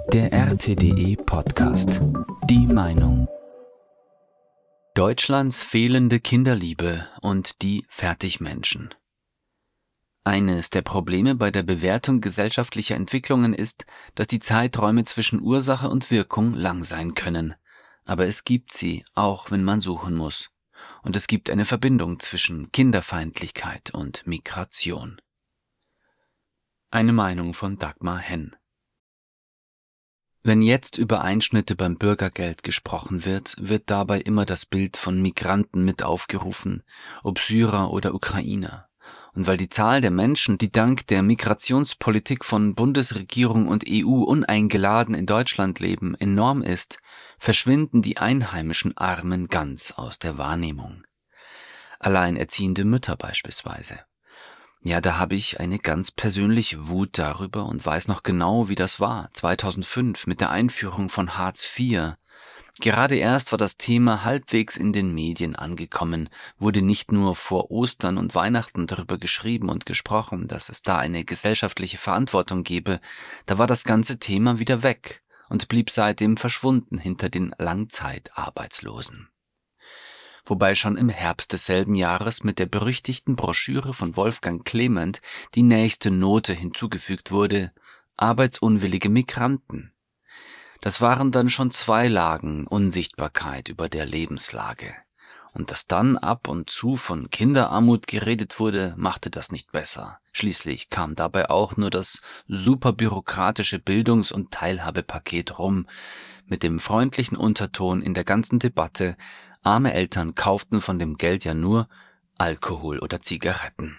Der RTDE Podcast. Die Meinung. Deutschlands fehlende Kinderliebe und die Fertigmenschen. Eines der Probleme bei der Bewertung gesellschaftlicher Entwicklungen ist, dass die Zeiträume zwischen Ursache und Wirkung lang sein können. Aber es gibt sie, auch wenn man suchen muss. Und es gibt eine Verbindung zwischen Kinderfeindlichkeit und Migration. Eine Meinung von Dagmar Henn. Wenn jetzt über Einschnitte beim Bürgergeld gesprochen wird, wird dabei immer das Bild von Migranten mit aufgerufen, ob Syrer oder Ukrainer. Und weil die Zahl der Menschen, die dank der Migrationspolitik von Bundesregierung und EU uneingeladen in Deutschland leben, enorm ist, verschwinden die einheimischen Armen ganz aus der Wahrnehmung. Alleinerziehende Mütter beispielsweise. Ja, da habe ich eine ganz persönliche Wut darüber und weiß noch genau, wie das war, 2005 mit der Einführung von Hartz IV. Gerade erst war das Thema halbwegs in den Medien angekommen, wurde nicht nur vor Ostern und Weihnachten darüber geschrieben und gesprochen, dass es da eine gesellschaftliche Verantwortung gebe, da war das ganze Thema wieder weg und blieb seitdem verschwunden hinter den Langzeitarbeitslosen. Wobei schon im Herbst desselben Jahres mit der berüchtigten Broschüre von Wolfgang Clement die nächste Note hinzugefügt wurde: arbeitsunwillige Migranten. Das waren dann schon 2 Lagen Unsichtbarkeit über der Lebenslage. Und dass dann ab und zu von Kinderarmut geredet wurde, machte das nicht besser. Schließlich kam dabei auch nur das superbürokratische Bildungs- und Teilhabepaket rum, mit dem freundlichen Unterton in der ganzen Debatte: arme Eltern kauften von dem Geld ja nur Alkohol oder Zigaretten.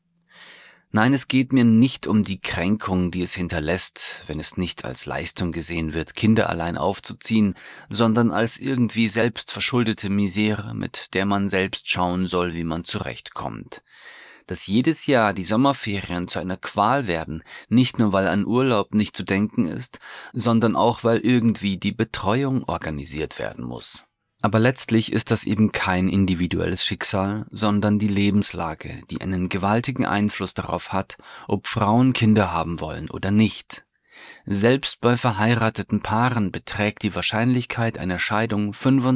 Nein, es geht mir nicht um die Kränkung, die es hinterlässt, wenn es nicht als Leistung gesehen wird, Kinder allein aufzuziehen, sondern als irgendwie selbstverschuldete Misere, mit der man selbst schauen soll, wie man zurechtkommt. Dass jedes Jahr die Sommerferien zu einer Qual werden, nicht nur weil an Urlaub nicht zu denken ist, sondern auch weil irgendwie die Betreuung organisiert werden muss. Aber letztlich ist das eben kein individuelles Schicksal, sondern die Lebenslage, die einen gewaltigen Einfluss darauf hat, ob Frauen Kinder haben wollen oder nicht. Selbst bei verheirateten Paaren beträgt die Wahrscheinlichkeit einer Scheidung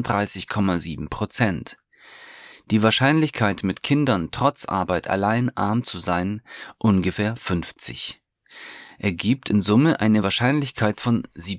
35,7%. Die Wahrscheinlichkeit, mit Kindern trotz Arbeit allein arm zu sein, ungefähr 50. Ergibt in Summe eine Wahrscheinlichkeit von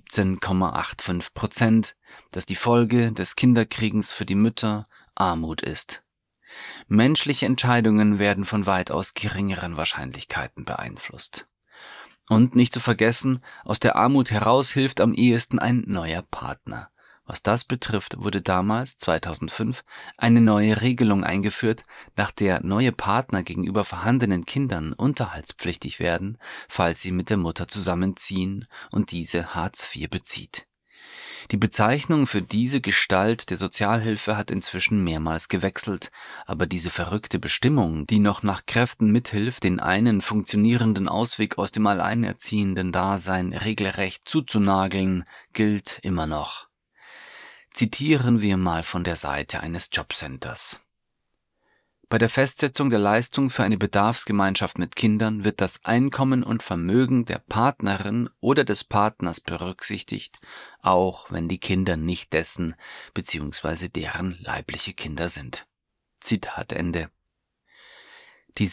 17,85%, dass die Folge des Kinderkriegens für die Mütter Armut ist. Menschliche Entscheidungen werden von weitaus geringeren Wahrscheinlichkeiten beeinflusst. Und nicht zu vergessen, aus der Armut heraus hilft am ehesten ein neuer Partner. Was das betrifft, wurde damals, 2005, eine neue Regelung eingeführt, nach der neue Partner gegenüber vorhandenen Kindern unterhaltspflichtig werden, falls sie mit der Mutter zusammenziehen und diese Hartz IV bezieht. Die Bezeichnung für diese Gestalt der Sozialhilfe hat inzwischen mehrmals gewechselt, aber diese verrückte Bestimmung, die noch nach Kräften mithilft, den einen funktionierenden Ausweg aus dem alleinerziehenden Dasein regelrecht zuzunageln, gilt immer noch. Zitieren wir mal von der Seite eines Jobcenters. Bei der Festsetzung der Leistung für eine Bedarfsgemeinschaft mit Kindern wird das Einkommen und Vermögen der Partnerin oder des Partners berücksichtigt, auch wenn die Kinder nicht dessen bzw. deren leibliche Kinder sind. Zitat Ende. Die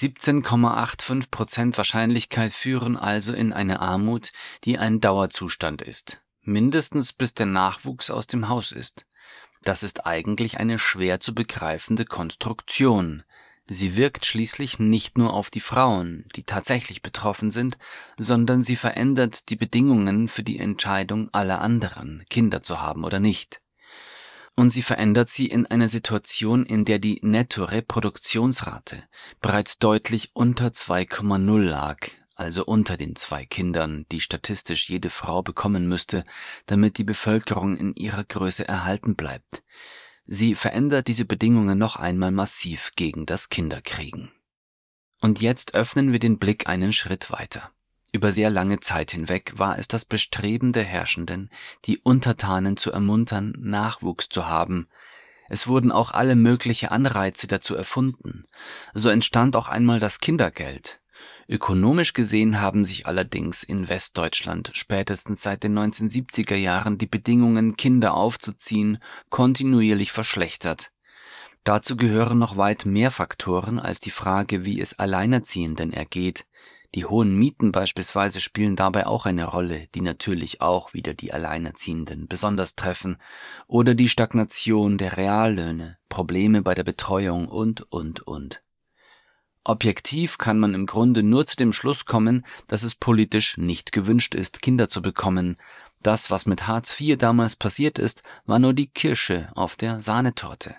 17,85% Wahrscheinlichkeit führen also in eine Armut, die ein Dauerzustand ist. Mindestens bis der Nachwuchs aus dem Haus ist. Das ist eigentlich eine schwer zu begreifende Konstruktion. Sie wirkt schließlich nicht nur auf die Frauen, die tatsächlich betroffen sind, sondern sie verändert die Bedingungen für die Entscheidung aller anderen, Kinder zu haben oder nicht. Und sie verändert sie in einer Situation, in der die Netto-Reproduktionsrate bereits deutlich unter 2,0 lag, also unter den 2 Kindern, die statistisch jede Frau bekommen müsste, damit die Bevölkerung in ihrer Größe erhalten bleibt. Sie verändert diese Bedingungen noch einmal massiv gegen das Kinderkriegen. Und jetzt öffnen wir den Blick einen Schritt weiter. Über sehr lange Zeit hinweg war es das Bestreben der Herrschenden, die Untertanen zu ermuntern, Nachwuchs zu haben. Es wurden auch alle möglichen Anreize dazu erfunden. So entstand auch einmal das Kindergeld. Ökonomisch gesehen haben sich allerdings in Westdeutschland spätestens seit den 1970er Jahren die Bedingungen, Kinder aufzuziehen, kontinuierlich verschlechtert. Dazu gehören noch weit mehr Faktoren als die Frage, wie es Alleinerziehenden ergeht. Die hohen Mieten beispielsweise spielen dabei auch eine Rolle, die natürlich auch wieder die Alleinerziehenden besonders treffen, oder die Stagnation der Reallöhne, Probleme bei der Betreuung und. Objektiv kann man im Grunde nur zu dem Schluss kommen, dass es politisch nicht gewünscht ist, Kinder zu bekommen. Das, was mit Hartz IV damals passiert ist, war nur die Kirsche auf der Sahnetorte.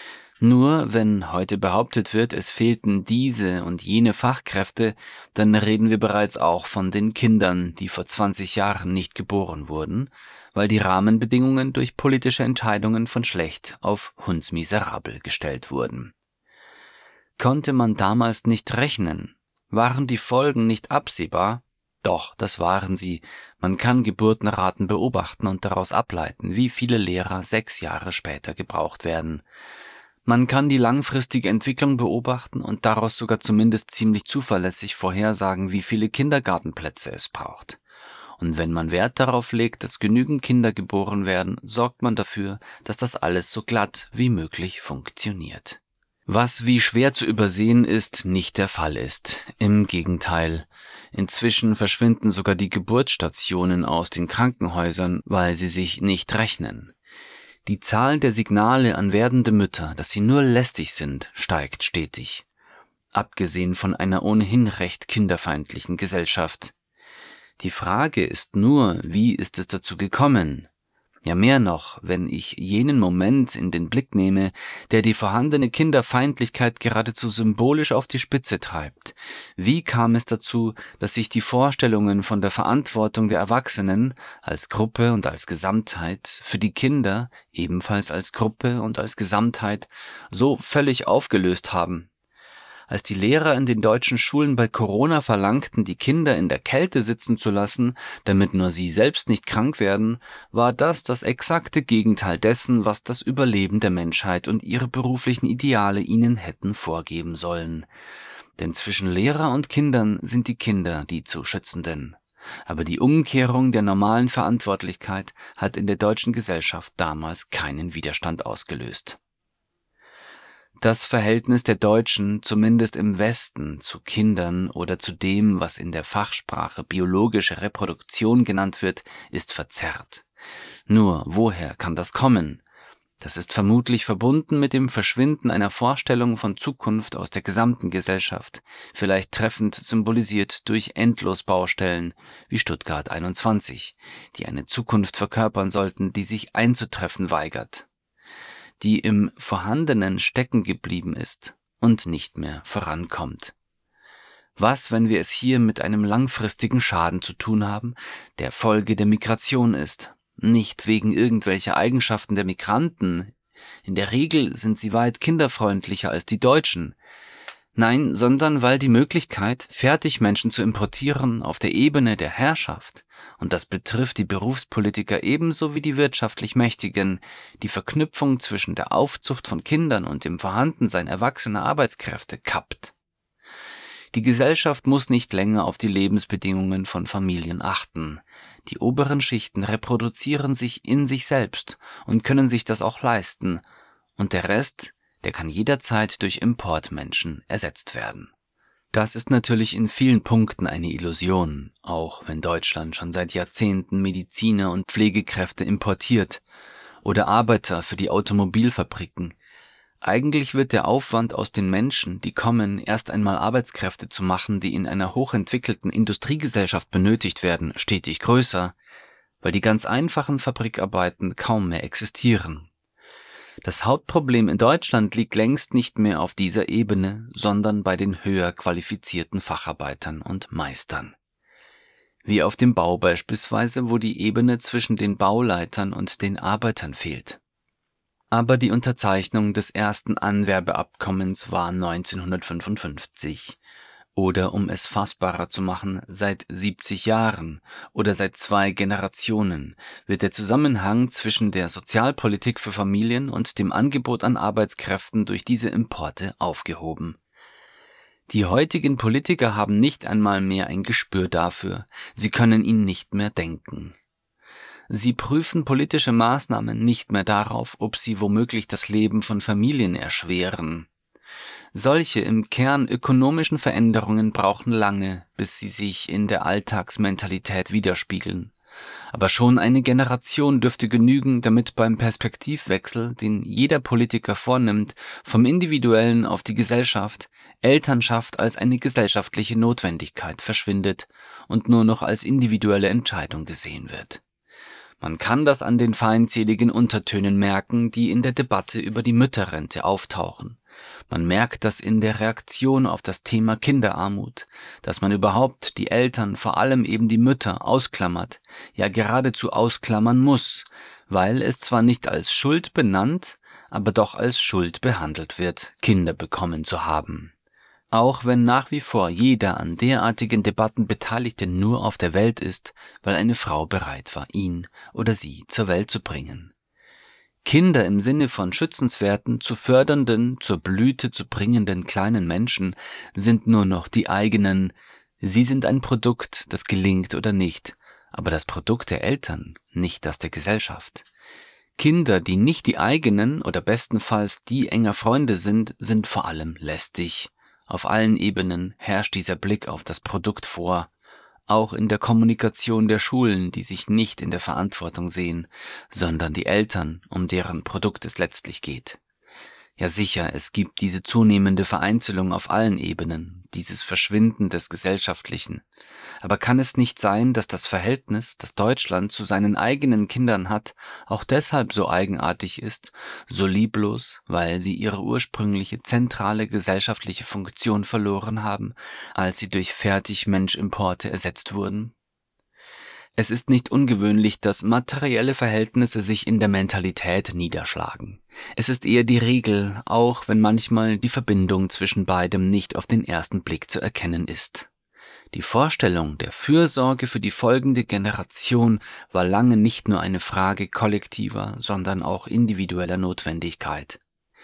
Nur wenn heute behauptet wird, es fehlten diese und jene Fachkräfte, dann reden wir bereits auch von den Kindern, die vor 20 Jahren nicht geboren wurden, weil die Rahmenbedingungen durch politische Entscheidungen von schlecht auf hundsmiserabel gestellt wurden. Konnte man damals nicht rechnen? Waren die Folgen nicht absehbar? Doch, das waren sie. Man kann Geburtenraten beobachten und daraus ableiten, wie viele Lehrer 6 Jahre später gebraucht werden. Man kann die langfristige Entwicklung beobachten und daraus sogar zumindest ziemlich zuverlässig vorhersagen, wie viele Kindergartenplätze es braucht. Und wenn man Wert darauf legt, dass genügend Kinder geboren werden, sorgt man dafür, dass das alles so glatt wie möglich funktioniert. Was, wie schwer zu übersehen ist, nicht der Fall ist. Im Gegenteil. Inzwischen verschwinden sogar die Geburtsstationen aus den Krankenhäusern, weil sie sich nicht rechnen. Die Zahl der Signale an werdende Mütter, dass sie nur lästig sind, steigt stetig. Abgesehen von einer ohnehin recht kinderfeindlichen Gesellschaft. Die Frage ist nur, wie ist es dazu gekommen? Ja, mehr noch, wenn ich jenen Moment in den Blick nehme, der die vorhandene Kinderfeindlichkeit geradezu symbolisch auf die Spitze treibt. Wie kam es dazu, dass sich die Vorstellungen von der Verantwortung der Erwachsenen als Gruppe und als Gesamtheit für die Kinder ebenfalls als Gruppe und als Gesamtheit so völlig aufgelöst haben? Als die Lehrer in den deutschen Schulen bei Corona verlangten, die Kinder in der Kälte sitzen zu lassen, damit nur sie selbst nicht krank werden, war das exakte Gegenteil dessen, was das Überleben der Menschheit und ihre beruflichen Ideale ihnen hätten vorgeben sollen. Denn zwischen Lehrer und Kindern sind die Kinder die zu Schützenden. Aber die Umkehrung der normalen Verantwortlichkeit hat in der deutschen Gesellschaft damals keinen Widerstand ausgelöst. Das Verhältnis der Deutschen, zumindest im Westen, zu Kindern oder zu dem, was in der Fachsprache biologische Reproduktion genannt wird, ist verzerrt. Nur, woher kann das kommen? Das ist vermutlich verbunden mit dem Verschwinden einer Vorstellung von Zukunft aus der gesamten Gesellschaft, vielleicht treffend symbolisiert durch Endlosbaustellen wie Stuttgart 21, die eine Zukunft verkörpern sollten, die sich einzutreffen weigert, die im Vorhandenen stecken geblieben ist und nicht mehr vorankommt. Was, wenn wir es hier mit einem langfristigen Schaden zu tun haben, der Folge der Migration ist? Nicht wegen irgendwelcher Eigenschaften der Migranten. In der Regel sind sie weit kinderfreundlicher als die Deutschen. Nein, sondern weil die Möglichkeit, Fertigmenschen zu importieren, auf der Ebene der Herrschaft, und das betrifft die Berufspolitiker ebenso wie die wirtschaftlich Mächtigen, die Verknüpfung zwischen der Aufzucht von Kindern und dem Vorhandensein erwachsener Arbeitskräfte kappt. Die Gesellschaft muss nicht länger auf die Lebensbedingungen von Familien achten. Die oberen Schichten reproduzieren sich in sich selbst und können sich das auch leisten, und der Rest, der kann jederzeit durch Importmenschen ersetzt werden. Das ist natürlich in vielen Punkten eine Illusion, auch wenn Deutschland schon seit Jahrzehnten Mediziner und Pflegekräfte importiert oder Arbeiter für die Automobilfabriken. Eigentlich wird der Aufwand aus den Menschen, die kommen, erst einmal Arbeitskräfte zu machen, die in einer hochentwickelten Industriegesellschaft benötigt werden, stetig größer, weil die ganz einfachen Fabrikarbeiten kaum mehr existieren. Das Hauptproblem in Deutschland liegt längst nicht mehr auf dieser Ebene, sondern bei den höher qualifizierten Facharbeitern und Meistern. Wie auf dem Bau beispielsweise, wo die Ebene zwischen den Bauleitern und den Arbeitern fehlt. Aber die Unterzeichnung des ersten Anwerbeabkommens war 1955. Oder um es fassbarer zu machen, seit 70 Jahren oder seit 2 Generationen wird der Zusammenhang zwischen der Sozialpolitik für Familien und dem Angebot an Arbeitskräften durch diese Importe aufgehoben. Die heutigen Politiker haben nicht einmal mehr ein Gespür dafür, sie können ihn nicht mehr denken. Sie prüfen politische Maßnahmen nicht mehr darauf, ob sie womöglich das Leben von Familien erschweren. Solche im Kern ökonomischen Veränderungen brauchen lange, bis sie sich in der Alltagsmentalität widerspiegeln. Aber schon eine Generation dürfte genügen, damit beim Perspektivwechsel, den jeder Politiker vornimmt, vom Individuellen auf die Gesellschaft, Elternschaft als eine gesellschaftliche Notwendigkeit verschwindet und nur noch als individuelle Entscheidung gesehen wird. Man kann das an den feindseligen Untertönen merken, die in der Debatte über die Mütterrente auftauchen. Man merkt das in der Reaktion auf das Thema Kinderarmut, dass man überhaupt die Eltern, vor allem eben die Mütter, ausklammert, ja geradezu ausklammern muss, weil es zwar nicht als Schuld benannt, aber doch als Schuld behandelt wird, Kinder bekommen zu haben. Auch wenn nach wie vor jeder an derartigen Debatten Beteiligte nur auf der Welt ist, weil eine Frau bereit war, ihn oder sie zur Welt zu bringen. Kinder im Sinne von schützenswerten, zu fördernden, zur Blüte zu bringenden kleinen Menschen sind nur noch die eigenen. Sie sind ein Produkt, das gelingt oder nicht, aber das Produkt der Eltern, nicht das der Gesellschaft. Kinder, die nicht die eigenen oder bestenfalls die enger Freunde sind, sind vor allem lästig. Auf allen Ebenen herrscht dieser Blick auf das Produkt vor. Auch in der Kommunikation der Schulen, die sich nicht in der Verantwortung sehen, sondern die Eltern, um deren Produkt es letztlich geht. Ja sicher, es gibt diese zunehmende Vereinzelung auf allen Ebenen, dieses Verschwinden des Gesellschaftlichen. Aber kann es nicht sein, dass das Verhältnis, das Deutschland zu seinen eigenen Kindern hat, auch deshalb so eigenartig ist, so lieblos, weil sie ihre ursprüngliche zentrale gesellschaftliche Funktion verloren haben, als sie durch Fertigmensch-Importe ersetzt wurden? Es ist nicht ungewöhnlich, dass materielle Verhältnisse sich in der Mentalität niederschlagen. Es ist eher die Regel, auch wenn manchmal die Verbindung zwischen beidem nicht auf den ersten Blick zu erkennen ist. Die Vorstellung der Fürsorge für die folgende Generation war lange nicht nur eine Frage kollektiver, sondern auch individueller Notwendigkeit.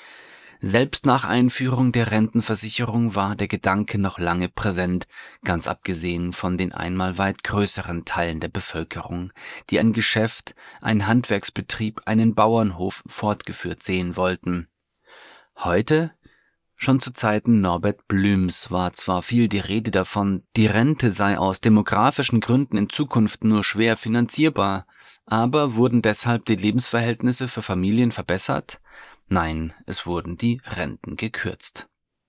Selbst nach Einführung der Rentenversicherung war der Gedanke noch lange präsent, ganz abgesehen von den einmal weit größeren Teilen der Bevölkerung, die ein Geschäft, einen Handwerksbetrieb, einen Bauernhof fortgeführt sehen wollten. Heute, schon zu Zeiten Norbert Blüms, war zwar viel die Rede davon, die Rente sei aus demografischen Gründen in Zukunft nur schwer finanzierbar, aber wurden deshalb die Lebensverhältnisse für Familien verbessert? Nein, es wurden die Renten gekürzt.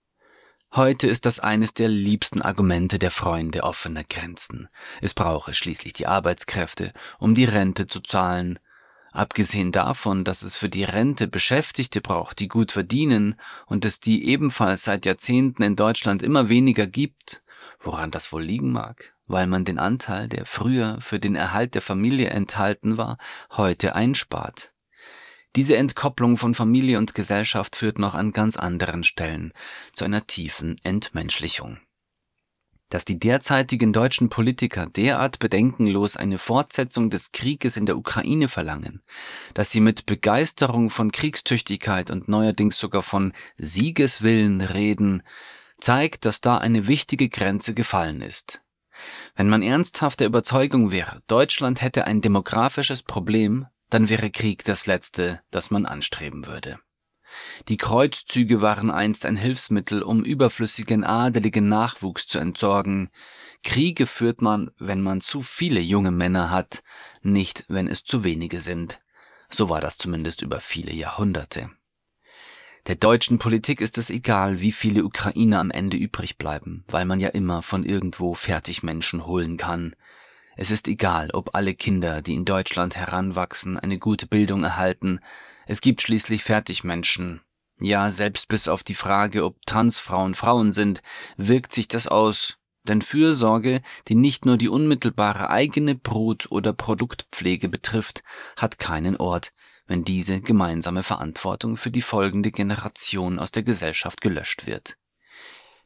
Heute ist das eines der liebsten Argumente der Freunde offener Grenzen. Es brauche schließlich die Arbeitskräfte, um die Rente zu zahlen. Abgesehen davon, dass es für die Rente Beschäftigte braucht, die gut verdienen, und es die ebenfalls seit Jahrzehnten in Deutschland immer weniger gibt, woran das wohl liegen mag, weil man den Anteil, der früher für den Erhalt der Familie enthalten war, heute einspart. Diese Entkopplung von Familie und Gesellschaft führt noch an ganz anderen Stellen zu einer tiefen Entmenschlichung. Dass die derzeitigen deutschen Politiker derart bedenkenlos eine Fortsetzung des Krieges in der Ukraine verlangen, dass sie mit Begeisterung von Kriegstüchtigkeit und neuerdings sogar von Siegeswillen reden, zeigt, dass da eine wichtige Grenze gefallen ist. Wenn man ernsthaft der Überzeugung wäre, Deutschland hätte ein demografisches Problem, dann wäre Krieg das Letzte, das man anstreben würde. Die Kreuzzüge waren einst ein Hilfsmittel, um überflüssigen adeligen Nachwuchs zu entsorgen. Kriege führt man, wenn man zu viele junge Männer hat, nicht, wenn es zu wenige sind. So war das zumindest über viele Jahrhunderte. Der deutschen Politik ist es egal, wie viele Ukrainer am Ende übrig bleiben, weil man ja immer von irgendwo Fertigmenschen holen kann. Es ist egal, ob alle Kinder, die in Deutschland heranwachsen, eine gute Bildung erhalten. Es gibt schließlich Fertigmenschen. Ja, selbst bis auf die Frage, ob Transfrauen Frauen sind, wirkt sich das aus. Denn Fürsorge, die nicht nur die unmittelbare eigene Brut- oder Produktpflege betrifft, hat keinen Ort, wenn diese gemeinsame Verantwortung für die folgende Generation aus der Gesellschaft gelöscht wird.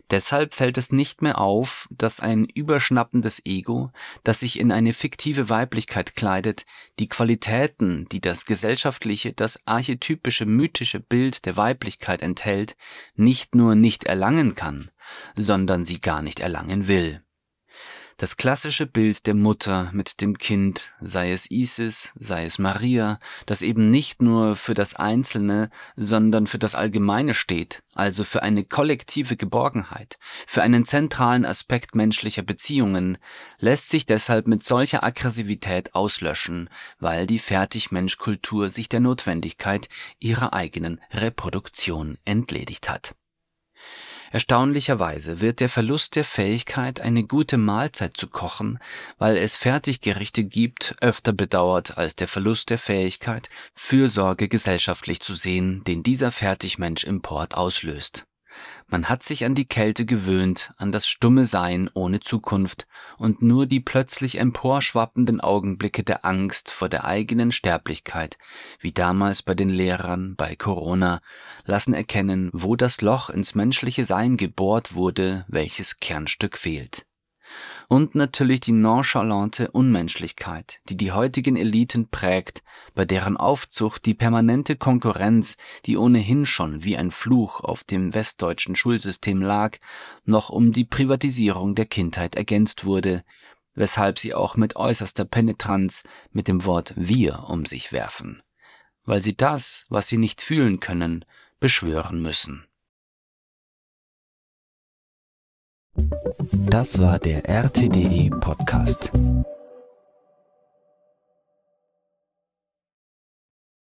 Deshalb fällt es nicht mehr auf, dass ein überschnappendes Ego, das sich in eine fiktive Weiblichkeit kleidet, die Qualitäten, die das gesellschaftliche, das archetypische, mythische Bild der Weiblichkeit enthält, nicht nur nicht erlangen kann, sondern sie gar nicht erlangen will. Das klassische Bild der Mutter mit dem Kind, sei es Isis, sei es Maria, das eben nicht nur für das Einzelne, sondern für das Allgemeine steht, also für eine kollektive Geborgenheit, für einen zentralen Aspekt menschlicher Beziehungen, lässt sich deshalb mit solcher Aggressivität auslöschen, weil die Fertigmensch-Kultur sich der Notwendigkeit ihrer eigenen Reproduktion entledigt hat. Erstaunlicherweise wird der Verlust der Fähigkeit, eine gute Mahlzeit zu kochen, weil es Fertiggerichte gibt, öfter bedauert als der Verlust der Fähigkeit, Fürsorge gesellschaftlich zu sehen, den dieser Fertigmensch-Import auslöst. Man hat sich an die Kälte gewöhnt, an das stumme Sein ohne Zukunft, und nur die plötzlich emporschwappenden Augenblicke der Angst vor der eigenen Sterblichkeit, wie damals bei den Lehrern bei Corona, lassen erkennen, wo das Loch ins menschliche Sein gebohrt wurde, welches Kernstück fehlt. Und natürlich die nonchalante Unmenschlichkeit, die die heutigen Eliten prägt, bei deren Aufzucht die permanente Konkurrenz, die ohnehin schon wie ein Fluch auf dem westdeutschen Schulsystem lag, noch um die Privatisierung der Kindheit ergänzt wurde, weshalb sie auch mit äußerster Penetranz mit dem Wort wir um sich werfen, weil sie das, was sie nicht fühlen können, beschwören müssen. Das war der RTDE Podcast.